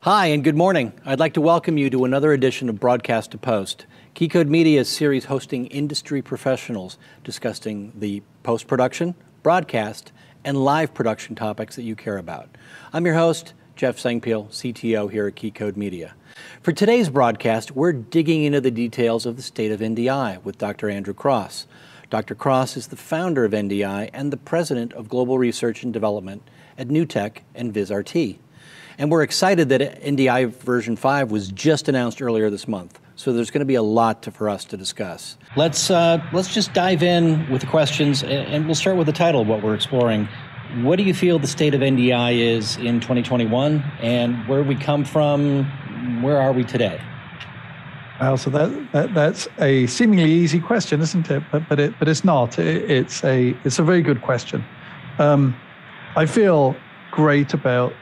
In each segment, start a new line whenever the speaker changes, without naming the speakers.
Hi, and good morning. I'd like to welcome you to another edition of Broadcast to Post, Keycode Media's series hosting industry professionals discussing the post-production, broadcast, and live production topics that you care about. I'm your host, Jeff Sengpiel, CTO here at Keycode Media. For today's broadcast, we're digging into the details of the state of NDI with Dr. Andrew Cross. Dr. Cross is the founder of NDI and the president of Global Research and Development at NewTek and VizRT. And we're excited that NDI version 5 was just announced earlier this month. So there's going to be a lot for us to discuss. Let's just dive in with the questions, and we'll start with the title of what we're exploring. What do you feel the state of NDI is in 2021, and where we come from? Where are we today?
Well, so that's a seemingly easy question, isn't it? But it's not. It's a very good question. I feel great about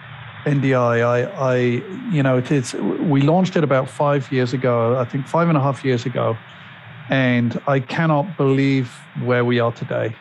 NDI. We launched it about 5 years ago, I think 5.5 years ago, and I cannot believe where we are today.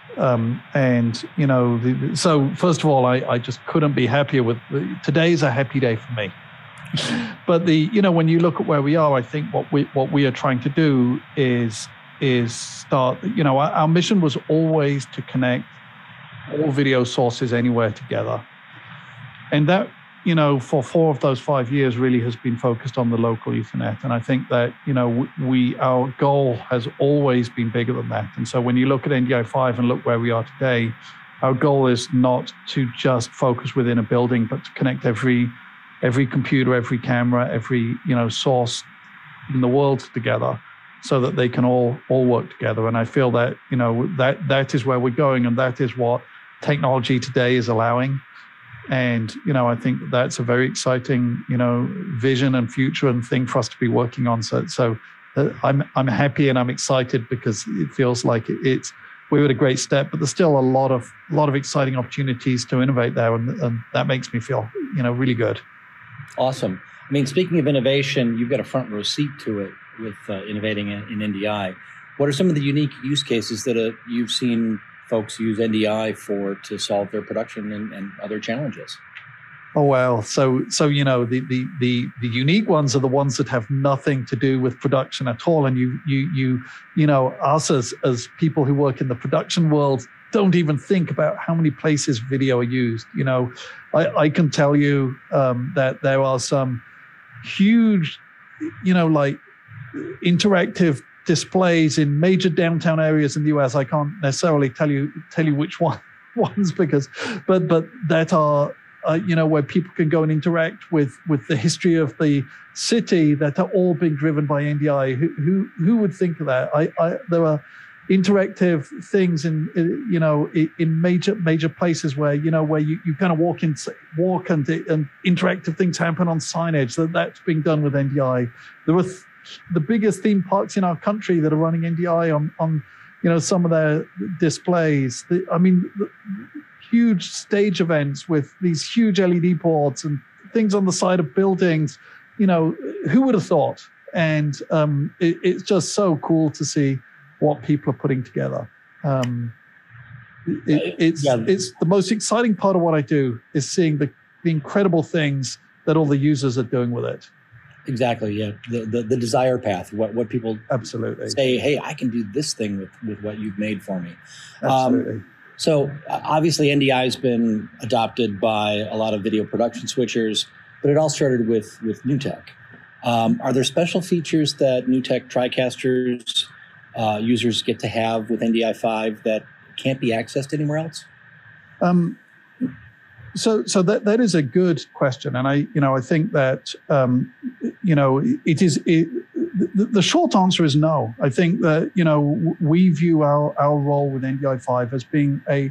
So first of all, I just couldn't be happier with today is a happy day for me. But when you look at where we are, I think what we are trying to do is start. Our mission was always to connect all video sources anywhere together, and that for 4 of those 5 years really has been focused on the local Ethernet. And I think that our goal has always been bigger than that. And so when you look at NDI 5 and look where we are today, our goal is not to just focus within a building, but to connect every computer, every camera, every source in the world together, so that they can all work together. And I feel that that is where we're going, and that is what technology today is allowing. And I think that's a very exciting vision and future and thing for us to be working on. So I'm happy and I'm excited because it feels like we're at a great step, but there's still a lot of exciting opportunities to innovate there, and that makes me feel really good.
Awesome. I mean, speaking of innovation, you've got a front row seat to it with innovating in NDI. What are some of the unique use cases that you've seen folks use NDI to solve their production and other challenges?
Oh, well, so the unique ones are the ones that have nothing to do with production at all. And us as people who work in the production world don't even think about how many places video are used. I can tell you that there are some huge, interactive displays in major downtown areas in the US. I can't necessarily tell you which ones but that are where people can go and interact with the history of the city, that are all being driven by NDI. Who would think of that? There are interactive things in major places where you kind of walk and interactive things happen on signage. That's being done with NDI. There are the biggest theme parks in our country that are running NDI on some of their displays. The huge stage events with these huge LED boards and things on the side of buildings. Who would have thought? And it's just so cool to see what people are putting together. It's the most exciting part of what I do is seeing the incredible things that all the users are doing with it.
Exactly, yeah. The desire path, what people
absolutely
say, hey, I can do this thing with what you've made for me.
Absolutely.
So obviously NDI has been adopted by a lot of video production switchers, but it all started with NewTek. Are there special features that NewTek TriCasters users get to have with NDI 5 that can't be accessed anywhere else?
So that is a good question, and I think that the short answer is no. I think that we view our role with NDI 5 as being a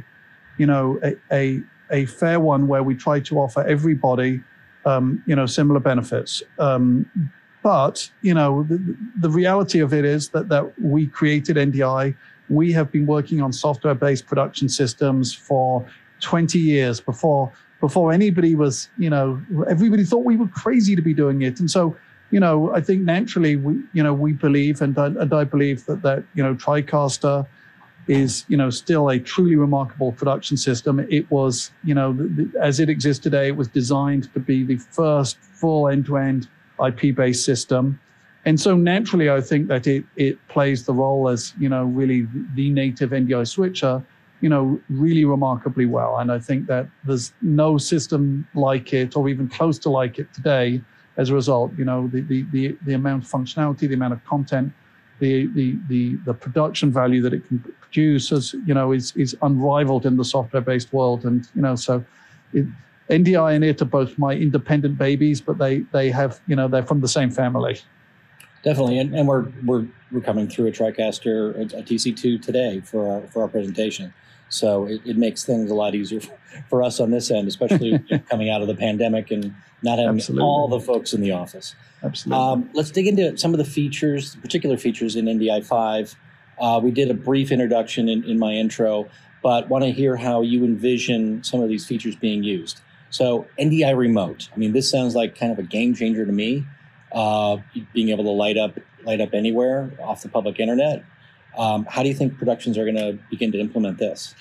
fair one where we try to offer everybody similar benefits. But the reality of it is that we created NDI. We have been working on software-based production systems for 20 years before anybody was, everybody thought we were crazy to be doing it. And so, I think naturally we believe, and I believe that TriCaster still a truly remarkable production system. It was, as it exists today, it was designed to be the first full end-to-end IP-based system. And so naturally, I think that it plays the role as, really the native NDI switcher, really remarkably well. And I think that there's no system like it or even close to like it today. As a result, the amount of functionality, the amount of content, the production value that it can produce is unrivaled in the software-based world. And, NDI and it are both my independent babies, but they have, they're from the same family.
Definitely, and we're coming through a TriCaster, a TC2 today for our presentation, so it makes things a lot easier for us on this end, especially coming out of the pandemic and not having all the folks in the office.
Absolutely.
Let's dig into some of the features, particular features in NDI 5. We did a brief introduction in my intro, but want to hear how you envision some of these features being used. So NDI Remote. I mean, this sounds like kind of a game changer to me. Being able to light up anywhere off the public internet. How do you think productions are going to begin to implement this?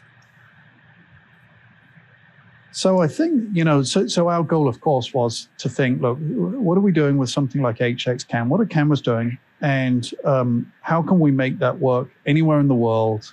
So I think, so our goal, of course, was to think, look, what are we doing with something like HX Cam? What are cameras doing? And how can we make that work anywhere in the world?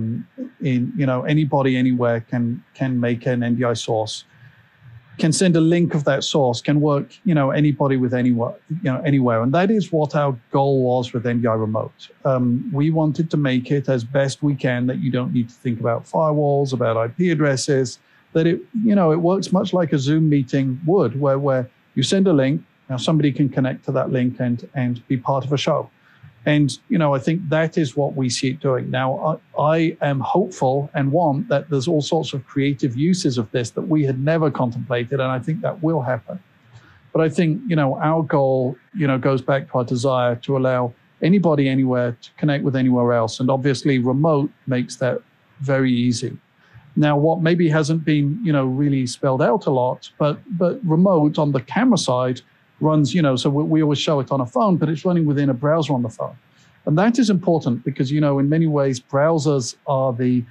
Anybody, anywhere can make an NDI source, can send a link of that source, can work, anybody with anywhere. And that is what our goal was with NDI Remote. We wanted to make it as best we can that you don't need to think about firewalls, about IP addresses, that it works much like a Zoom meeting would, where you send a link, now somebody can connect to that link and be part of a show. And, I think that is what we see it doing. Now, I am hopeful and want that there's all sorts of creative uses of this that we had never contemplated, and I think that will happen. But I think, our goal, goes back to our desire to allow anybody anywhere to connect with anywhere else. And obviously, remote makes that very easy. Now, what maybe hasn't been, really spelled out a lot, but remote on the camera side runs, so we always show it on a phone, but it's running within a browser on the phone. And that is important because, in many ways, browsers are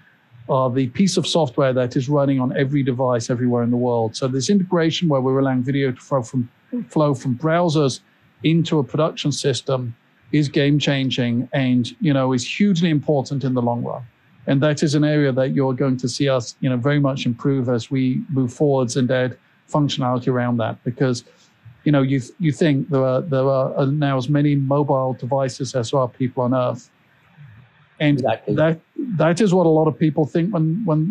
the piece of software that is running on every device everywhere in the world. So this integration where we're allowing video to flow from browsers into a production system is game changing and, is hugely important in the long run. And that is an area that you're going to see us, very much improve as we move forwards and add functionality around that. Because, you think there are now as many mobile devices as there are people on Earth. And exactly. that is what a lot of people think when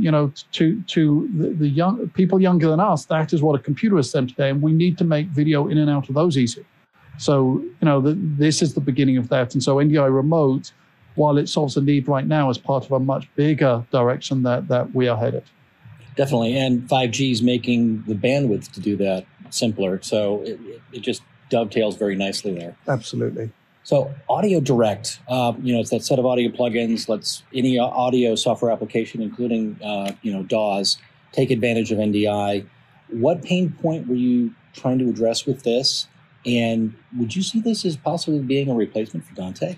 to the young people younger than us, that is what a computer is to them today. And we need to make video in and out of those easy. So, this is the beginning of that. And so NDI Remote, while it solves a need right now, is part of a much bigger direction that we are headed.
Definitely. And 5G is making the bandwidth to do that simpler. So it just dovetails very nicely there.
Absolutely.
So Audio Direct, it's that set of audio plugins, lets any audio software application, including, DAWs, take advantage of NDI. What pain point were you trying to address with this? And would you see this as possibly being a replacement for Dante?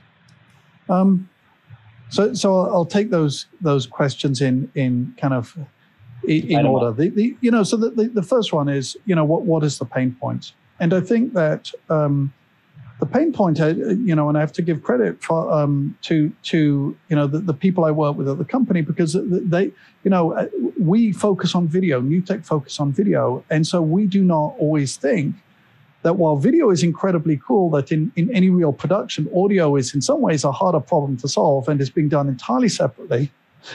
So I'll take those questions in kind of in order. The first one is, what is the pain point? And I think that the pain point, and I have to give credit for to the people I work with at the company, because they, we focus on video, NewTek focus on video, and so we do not always think that while video is incredibly cool, that in any real production, audio is in some ways a harder problem to solve and is being done entirely separately,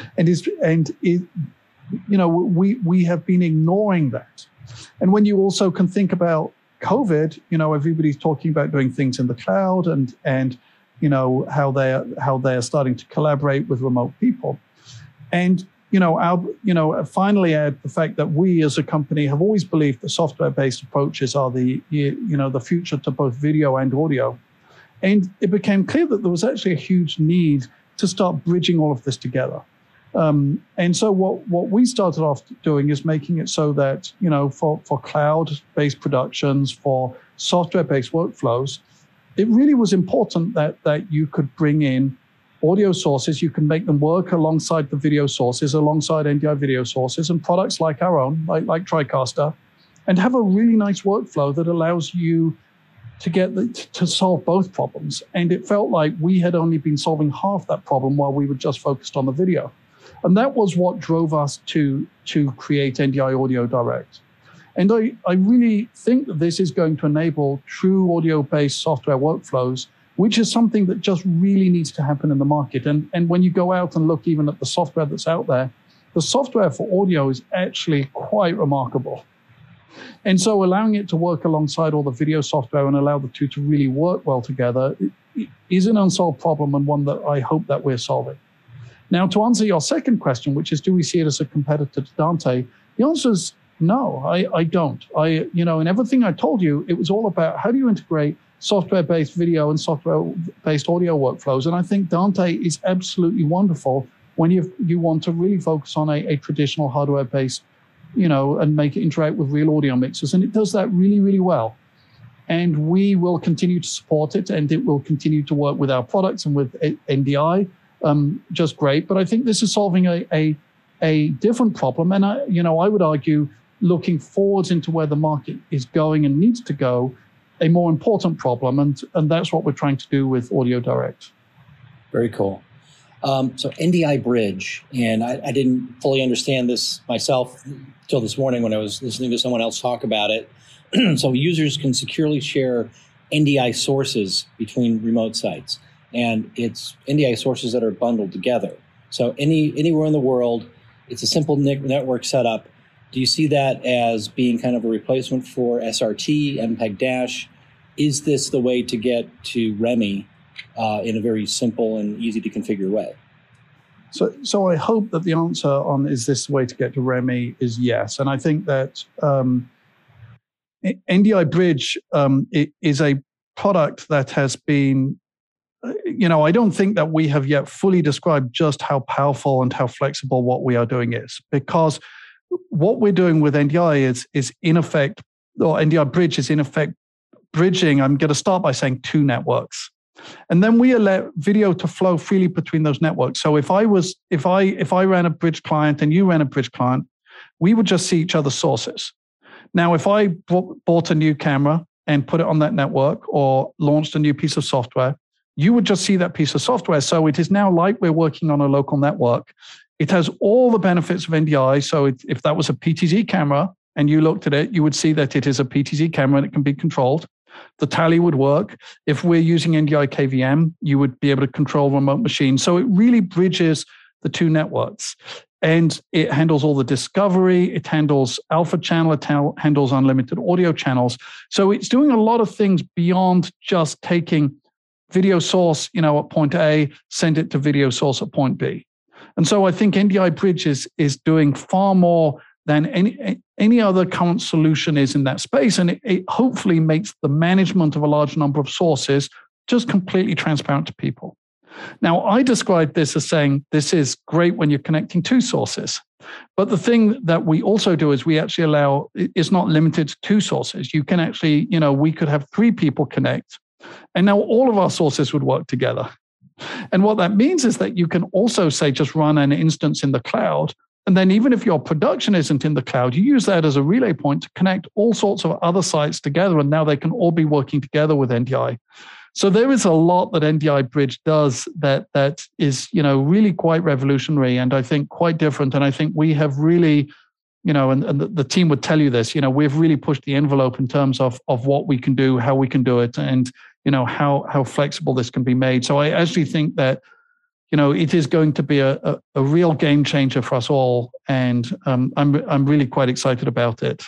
we have been ignoring that. And when you also can think about COVID, everybody's talking about doing things in the cloud and how they are starting to collaborate with remote people, and finally add the fact that we as a company have always believed that software-based approaches are the future to both video and audio. And it became clear that there was actually a huge need to start bridging all of this together. And so what we started off doing is making it so that, for cloud-based productions, for software-based workflows, it really was important that you could bring in audio sources, you can make them work alongside the video sources, alongside NDI video sources, and products like our own, like TriCaster, and have a really nice workflow that allows you to solve both problems. And it felt like we had only been solving half that problem while we were just focused on the video. And that was what drove us to create NDI Audio Direct. And I really think that this is going to enable true audio-based software workflows, which is something that just really needs to happen in the market. And when you go out and look even at the software that's out there, the software for audio is actually quite remarkable. And so allowing it to work alongside all the video software and allow the two to really work well together is an unsolved problem, and one that I hope that we're solving. Now, to answer your second question, which is, do we see it as a competitor to Dante? The answer is no, I don't. In everything I told you, it was all about how do you integrate software-based video and software-based audio workflows. And I think Dante is absolutely wonderful when you want to really focus on a traditional hardware-based, and make it interact with real audio mixers. And it does that really, really well. And we will continue to support it, and it will continue to work with our products and with NDI, just great. But I think this is solving a different problem. And I would argue, looking forwards into where the market is going and needs to go, a more important problem. And that's what we're trying to do with Audio Direct.
Very cool. So NDI Bridge, and I didn't fully understand this myself till this morning when I was listening to someone else talk about it. So users can securely share NDI sources between remote sites, and it's NDI sources that are bundled together. So anywhere in the world, it's a simple network setup. Do you see that as being kind of a replacement for SRT, MPEG-Dash? Is this the way to get to REMI in a very simple and easy to configure way?
So I hope that the answer on is this the way to get to REMI is yes. And I think that NDI Bridge is a product that has been, I don't think that we have yet fully described just how powerful and how flexible what we are doing is, because what we're doing with NDI is in effect, or NDI Bridge is in effect bridging. I'm going to start by saying two networks. And then we allow video to flow freely between those networks. So if I ran a bridge client and you ran a bridge client, we would just see each other's sources. Now, if I bought a new camera and put it on that network or launched a new piece of software, you would just see that piece of software. So it is now like we're working on a local network. It has all the benefits of NDI. So if that was a PTZ camera and you looked at it, you would see that it is a PTZ camera and it can be controlled. The tally would work. If we're using NDI KVM, you would be able to control remote machines. So it really bridges the two networks. And it handles all the discovery. It handles alpha channel. It handles unlimited audio channels. So it's doing a lot of things beyond just taking video source, at point A, send it to video source at point B. And so I think NDI Bridge is doing far more than any other current solution is in that space. And it hopefully makes the management of a large number of sources just completely transparent to people. Now, I describe this as saying this is great when you're connecting two sources. But the thing that we also do is we actually allow, it's not limited to two sources. You can actually, we could have three people connect, and now all of our sources would work together. And what that means is that you can also say, just run an instance in the cloud. And then even if your production isn't in the cloud, you use that as a relay point to connect all sorts of other sites together. And now they can all be working together with NDI. So there is a lot that NDI Bridge does that is, really quite revolutionary and I think quite different. And I think we have really, and the team would tell you this, we've really pushed the envelope in terms of what we can do, how we can do it, and, how flexible this can be made. So I actually think that, it is going to be a real game changer for us all. And I'm really quite excited about it.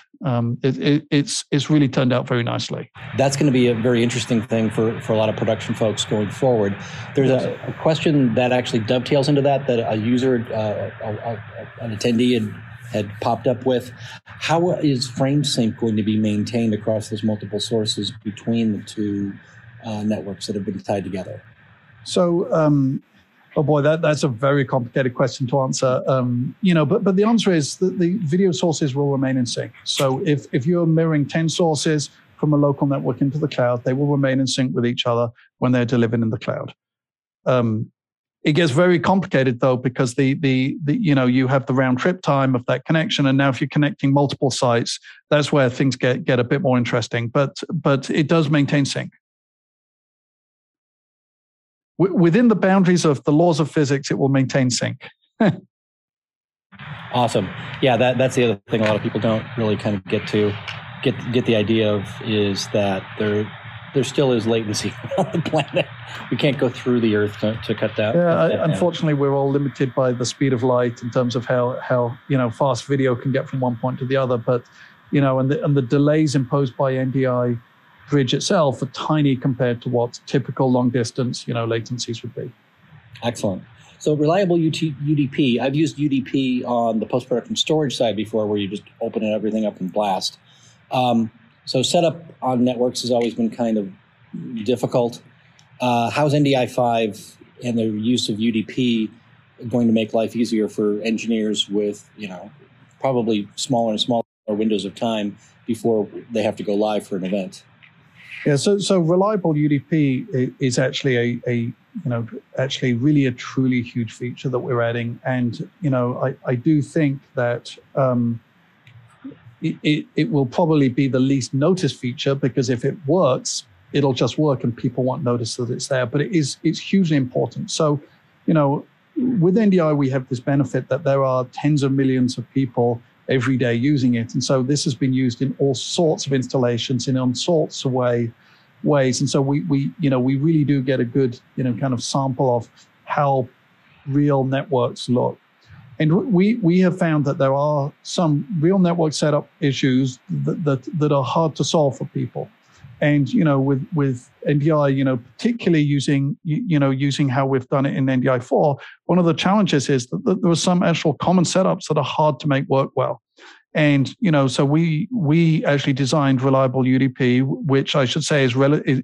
It's really turned out very nicely.
That's going to be a very interesting thing for a lot of production folks going forward. There's a question that actually dovetails into that a user, an attendee had popped up with. How is FrameSync going to be maintained across those multiple sources between the two networks that have been tied together?
So, oh boy, that's a very complicated question to answer. But the answer is that the video sources will remain in sync. So if you're mirroring 10 sources from a local network into the cloud, they will remain in sync with each other when they're delivered in the cloud. It gets very complicated though, because the you have the round trip time of that connection, and now if you're connecting multiple sites, that's where things get a bit more interesting. But it does maintain sync within the boundaries of the laws of physics. It will maintain sync.
Awesome. Yeah, that's the other thing a lot of people don't really kind of get the idea of, is that there still is latency on the planet. We can't go through the Earth to cut that.
Yeah, unfortunately, we're all limited by the speed of light in terms of how fast video can get from one point to the other. But and the delays imposed by NDI bridge itself are tiny compared to what typical long distance latencies would be.
Excellent. So reliable UDP. I've used UDP on the post-production storage side before, where you just open everything up and blast. So setup on networks has always been kind of difficult. How's NDI5 and the use of UDP going to make life easier for engineers with, probably smaller and smaller windows of time before they have to go live for an event?
Yeah, so reliable UDP is actually actually really a truly huge feature that we're adding. And, I do think that it will probably be the least noticed feature, because if it works, it'll just work and people won't notice that it's there. But it's hugely important. So, with NDI, we have this benefit that there are tens of millions of people every day using it. And so this has been used in all sorts of installations in all sorts of ways. And so we really do get a good, kind of sample of how real networks look. And we have found that there are some real network setup issues that are hard to solve for people. And, with NDI, particularly using how we've done it in NDI4, one of the challenges is that there are some actual common setups that are hard to make work well. And, so we actually designed reliable UDP, which I should say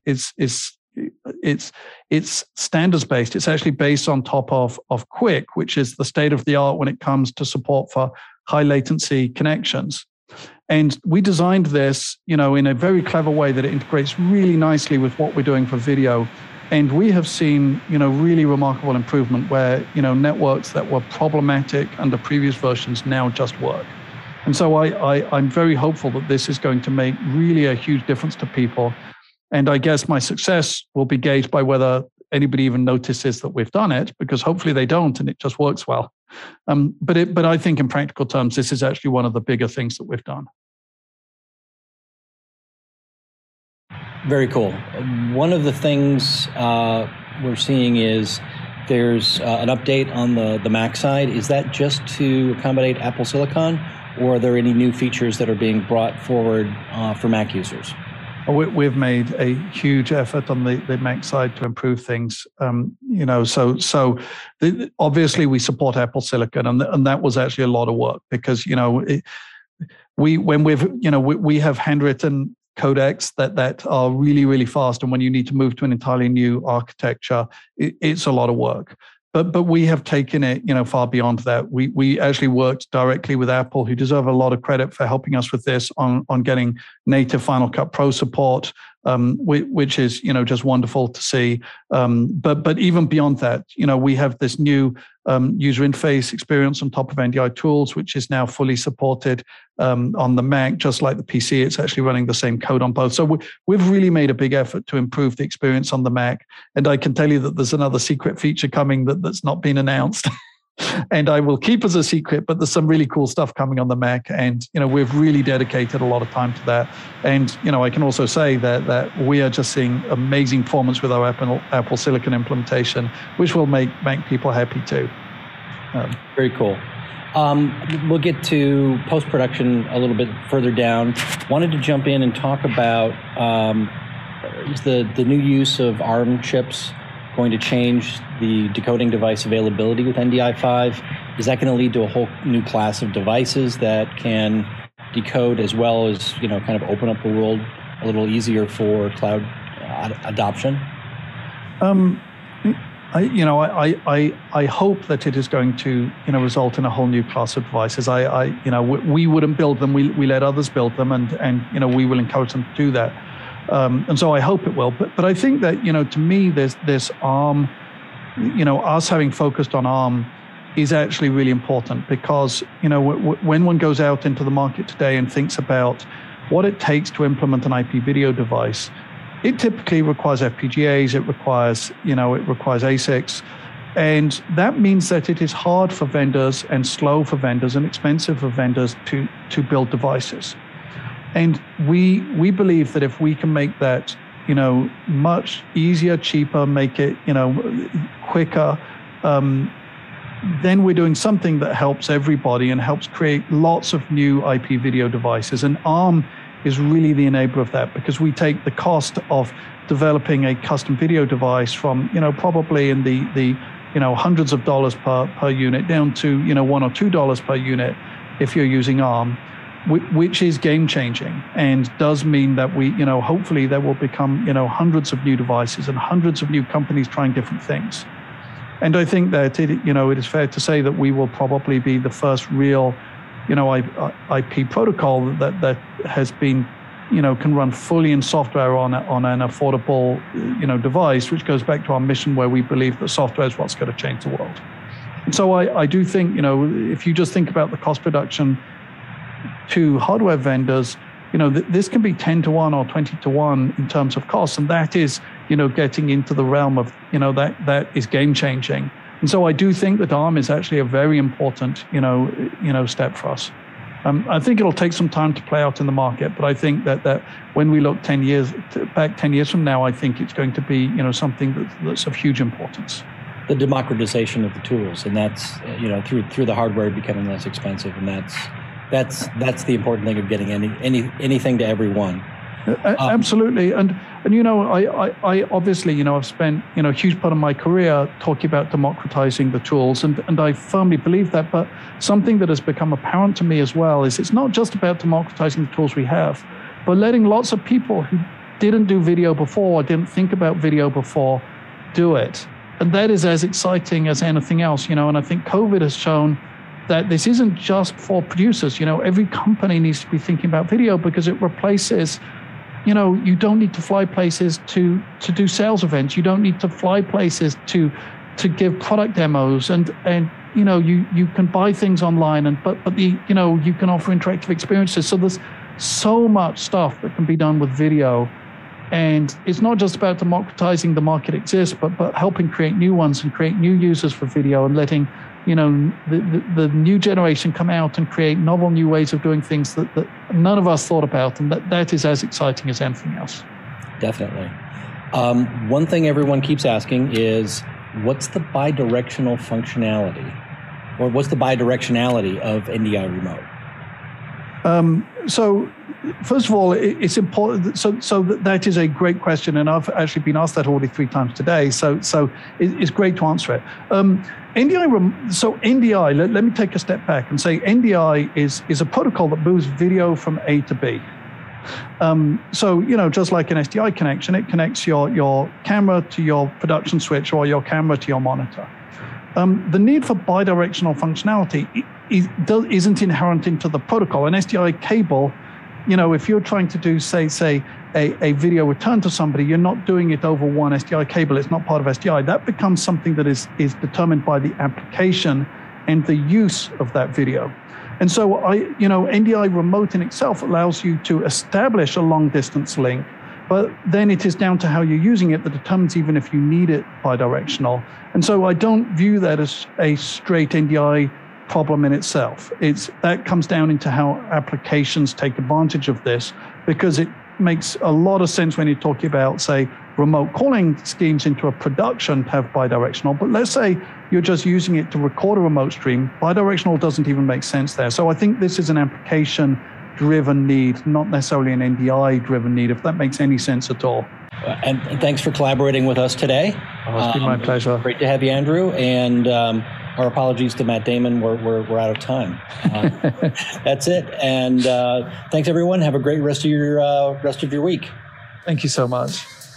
it's standards based. It's actually based on top of QUIC, which is the state of the art when it comes to support for high latency connections. And we designed this, in a very clever way that it integrates really nicely with what we're doing for video. And we have seen, really remarkable improvement where, networks that were problematic under previous versions now just work. And so I'm very hopeful that this is going to make really a huge difference to people. And I guess my success will be gauged by whether anybody even notices that we've done it, because hopefully they don't and it just works well. But I think in practical terms, this is actually one of the bigger things that we've done.
Very cool. One of the things we're seeing is there's an update on the Mac side. Is that just to accommodate Apple Silicon, or are there any new features that are being brought forward for Mac users?
We've made a huge effort on the Mac side to improve things. Obviously we support Apple Silicon, and that was actually a lot of work, because we have handwritten codecs that are really, really fast, and when you need to move to an entirely new architecture, it's a lot of work. But we have taken it, far beyond that. We actually worked directly with Apple, who deserve a lot of credit for helping us with this on getting native Final Cut Pro support, which is, just wonderful to see. But even beyond that, we have this new user interface experience on top of NDI tools, which is now fully supported on the Mac, just like the PC. It's actually running the same code on both. So we've really made a big effort to improve the experience on the Mac. And I can tell you that there's another secret feature coming that's not been announced. And I will keep as a secret, but there's some really cool stuff coming on the Mac. And, we've really dedicated a lot of time to that. And, I can also say that we are just seeing amazing performance with our Apple Silicon implementation, which will make Mac people happy too.
Very cool. We'll get to post-production a little bit further down. Wanted to jump in and talk about is the new use of ARM chips going to change the decoding device availability with NDI5? Is that going to lead to a whole new class of devices that can decode, as well as, kind of open up the world a little easier for cloud adoption?
I hope that it is going to, result in a whole new class of devices. We wouldn't build them. We let others build them, and we will encourage them to do that. And so I hope it will. But I think that, to me, this ARM us having focused on ARM is actually really important, because when one goes out into the market today and thinks about what it takes to implement an IP video device, it typically requires FPGAs, it requires ASICs, and that means that it is hard for vendors and slow for vendors and expensive for vendors to build devices. And we believe that if we can make that much easier, cheaper, make it quicker, then we're doing something that helps everybody and helps create lots of new IP video devices. And ARM is really the enabler of that, because we take the cost of developing a custom video device from probably in the hundreds of dollars per unit down to $1 or $2 per unit if you're using ARM, which is game changing, and does mean that we hopefully there will become hundreds of new devices and hundreds of new companies trying different things. And I think that it is fair to say that we will probably be the first real IP protocol that has been can run fully in software on an affordable device, which goes back to our mission where we believe that software is what's going to change the world. And so I do think if you just think about the cost reduction to hardware vendors, this can be 10 to 1 or 20 to 1 in terms of cost, and that is getting into the realm of that is game changing. And so I do think that ARM is actually a very important step for us. I think it'll take some time to play out in the market, but I think that when we look 10 years from now, I think it's going to be something that's of huge importance.
The democratization of the tools, and that's through the hardware becoming less expensive, and that's the important thing of getting anything to everyone.
Absolutely, and I obviously I've spent a huge part of my career talking about democratizing the tools, and I firmly believe that. But something that has become apparent to me as well is it's not just about democratizing the tools we have, but letting lots of people who didn't do video before or didn't think about video before do it, and that is as exciting as anything else. And I think COVID has shown that this isn't just for producers. Every company needs to be thinking about video, because it replaces. You don't need to fly places to do sales events. You don't need to fly places to give product demos, and you can buy things online, but you can offer interactive experiences. So there's so much stuff that can be done with video, and it's not just about democratizing the market exists, but helping create new ones and create new users for video, and letting the new generation come out and create novel new ways of doing things that none of us thought about, and that is as exciting as anything else.
Definitely. One thing everyone keeps asking is, what's the bidirectional functionality, or what's the bidirectionality of NDI Remote?
So first of all, it's important. So that is a great question, and I've actually been asked that already 3 times today. So it's great to answer it. NDI. Let me take a step back and say NDI is a protocol that moves video from A to B. Just like an SDI connection, it connects your camera to your production switch, or your camera to your monitor. The need for bidirectional functionality isn't inherent into the protocol. An SDI cable, if you're trying to do, say a video return to somebody, you're not doing it over one SDI cable. It's not part of SDI. That becomes something that is determined by the application and the use of that video. And so NDI Remote in itself allows you to establish a long distance link, but then it is down to how you're using it that determines even if you need it bidirectional. And so I don't view that as a straight NDI problem in itself. That comes down into how applications take advantage of this, because it makes a lot of sense when you're talking about, say, remote calling schemes into a production to have bidirectional. But let's say you're just using it to record a remote stream, bidirectional doesn't even make sense there. So I think this is an application-driven need, not necessarily an NDI-driven need, if that makes any sense at all.
And thanks for collaborating with us today.
It's been my pleasure.
Great to have you, Andrew. And our apologies to Matt Damon. We're out of time. That's it. And thanks, everyone. Have a great rest of your week.
Thank you so much.